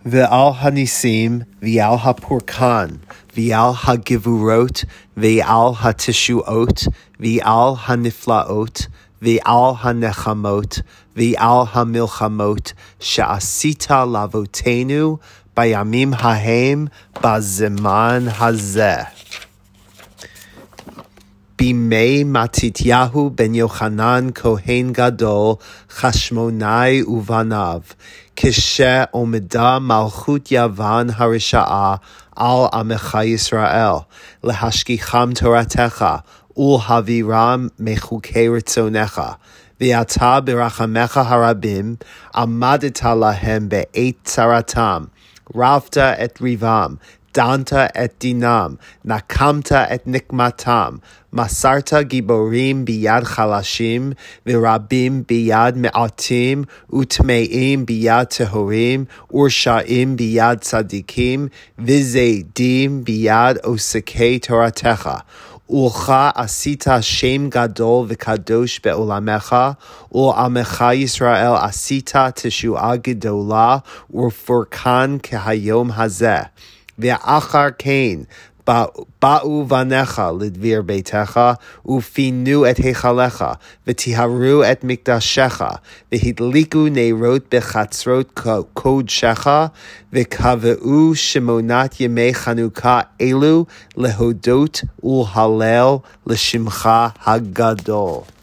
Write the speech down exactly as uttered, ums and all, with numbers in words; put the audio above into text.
ועל הניסים, ועל הפורקן, ועל הגבורות, ועל התשועות, ועל הנפלאות, ועל הנחמות, ועל המלחמות, שעשית לאבותינו בימים ההם בזמן הזה. בימי מתתיהו בן יוחנן כהן גדול, חשמונאי ובניו, כשעומדה מלכות יוון הרשעה על עמך ישראל, להשכיחם תורתך, ולהעבירם מחוקי רצונך. ואתה ברחמך הרבים, עמדת להם בעת צרתם, רבת את ריבם, דנת את דינם, נקמת את נקמתם, מסרת גיבורים ביד חלשים, ורבים ביד מעטים, וטמאים ביד טהורים, ורשעים ביד צדיקים, וזדים ביד עוסקי תורתך. ולך עשית שם גדול וקדוש בעולמך, ולעמך ישראל עשית תשועה גדולה ופורקן כהיום הזה. ואחר כן באו בניך לדביר ביתך, ופינו את היכלך, וטיהרו את מקדשך, והדליקו נרות בחצרות קודשך, וקבעו שמונת ימי חנוכה אלו להודות ולהלל לשמך הגדול.